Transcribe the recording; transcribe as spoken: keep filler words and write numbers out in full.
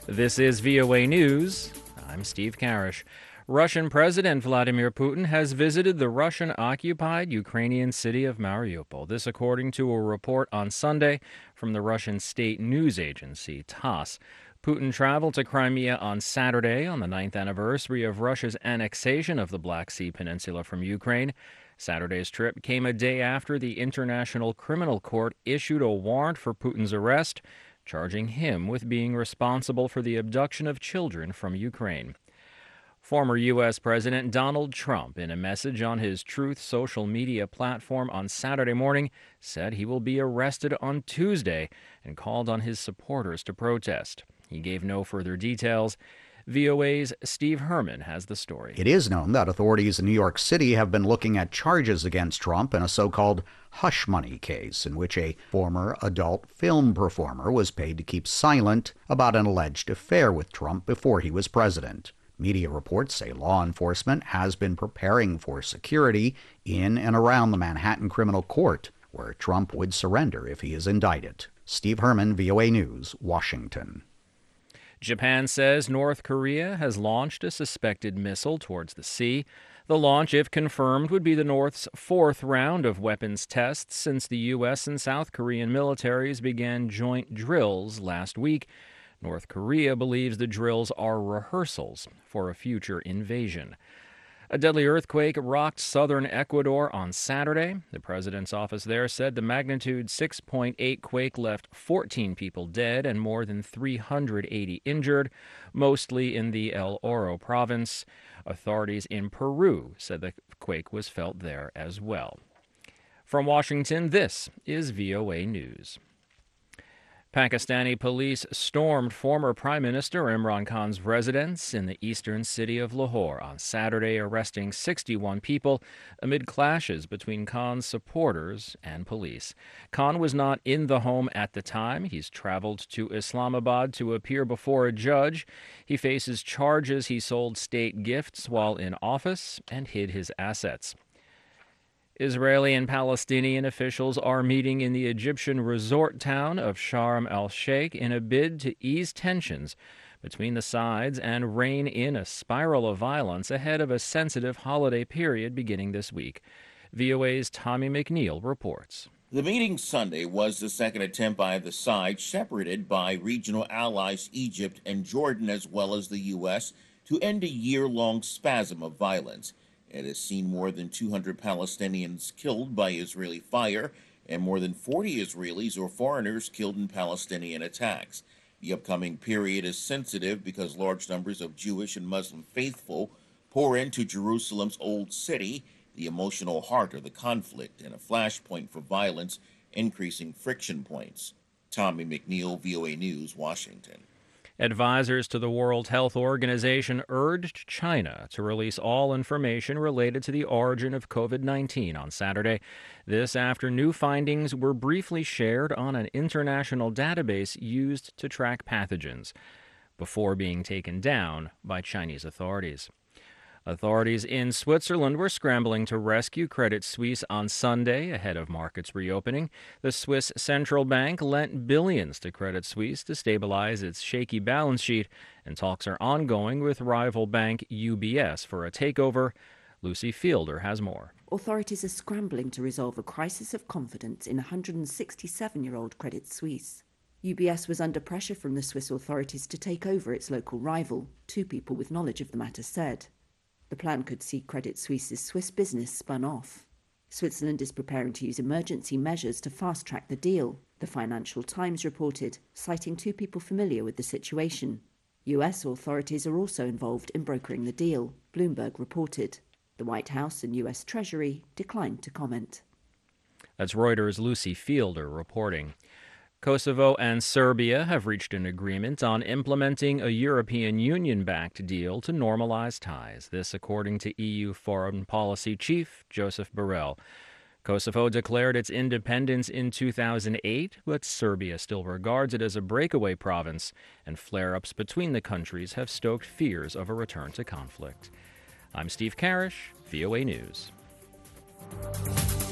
This is V O A News. I'm Steve Karish. Russian President Vladimir Putin has visited the Russian-occupied Ukrainian city of Mariupol. This according to a report on Sunday from the Russian state news agency TASS. Putin traveled to Crimea on Saturday on the ninth anniversary of Russia's annexation of the Black Sea Peninsula from Ukraine. Saturday's trip came a day after the International Criminal Court issued a warrant for Putin's arrest, charging him with being responsible for the abduction of children from Ukraine. Former U S. President Donald Trump, in a message on his Truth social media platform on Saturday morning, said he will be arrested on Tuesday and called on his supporters to protest. He gave no further details. V O A's Steve Herman has the story. It is known that authorities in New York City have been looking at charges against Trump in a so-called hush money case in which a former adult film performer was paid to keep silent about an alleged affair with Trump before he was president. Media reports say law enforcement has been preparing for security in and around the Manhattan Criminal Court, where Trump would surrender if he is indicted. Steve Herman, V O A News, Washington. Japan says North Korea has launched a suspected missile towards the sea. The launch, if confirmed, would be the North's fourth round of weapons tests since the U S and South Korean militaries began joint drills last week. North Korea believes the drills are rehearsals for a future invasion. A deadly earthquake rocked southern Ecuador on Saturday. The president's office there said the magnitude six point eight quake left fourteen people dead and more than three hundred eighty injured, mostly in the El Oro province. Authorities in Peru said the quake was felt there as well. From Washington, this is V O A News. Pakistani police stormed former Prime Minister Imran Khan's residence in the eastern city of Lahore on Saturday, arresting sixty-one people amid clashes between Khan's supporters and police. Khan was not in the home at the time. He's traveled to Islamabad to appear before a judge. He faces charges he sold state gifts while in office and hid his assets. Israeli and Palestinian officials are meeting in the Egyptian resort town of Sharm el-Sheikh in a bid to ease tensions between the sides and rein in a spiral of violence ahead of a sensitive holiday period beginning this week. V O A's Tommy McNeil reports. The meeting Sunday was the second attempt by the sides, shepherded by regional allies Egypt and Jordan as well as the U S, to end a year-long spasm of violence. It has seen more than two hundred Palestinians killed by Israeli fire and more than forty Israelis or foreigners killed in Palestinian attacks. The upcoming period is sensitive because large numbers of Jewish and Muslim faithful pour into Jerusalem's Old City, the emotional heart of the conflict and a flashpoint for violence, increasing friction points. Tommy McNeil, V O A News, Washington. Advisors to the World Health Organization urged China to release all information related to the origin of COVID nineteen on Saturday. This after new findings were briefly shared on an international database used to track pathogens, before being taken down by Chinese authorities. Authorities in Switzerland were scrambling to rescue Credit Suisse on Sunday ahead of markets reopening. The Swiss central bank lent billions to Credit Suisse to stabilize its shaky balance sheet, and talks are ongoing with rival bank U B S for a takeover. Lucy Fielder has more. Authorities are scrambling to resolve a crisis of confidence in one hundred sixty-seven-year-old Credit Suisse. U B S was under pressure from the Swiss authorities to take over its local rival, two people with knowledge of the matter said. The plan could see Credit Suisse's Swiss business spun off. Switzerland is preparing to use emergency measures to fast-track the deal, the Financial Times reported, citing two people familiar with the situation. U S authorities are also involved in brokering the deal, Bloomberg reported. The White House and U S Treasury declined to comment. That's Reuters' Lucy Fielder reporting. Kosovo and Serbia have reached an agreement on implementing a European Union-backed deal to normalize ties. This according to E U Foreign Policy Chief Joseph Borrell. Kosovo declared its independence in two thousand eight, but Serbia still regards it as a breakaway province, and flare-ups between the countries have stoked fears of a return to conflict. I'm Steve Karish, V O A News.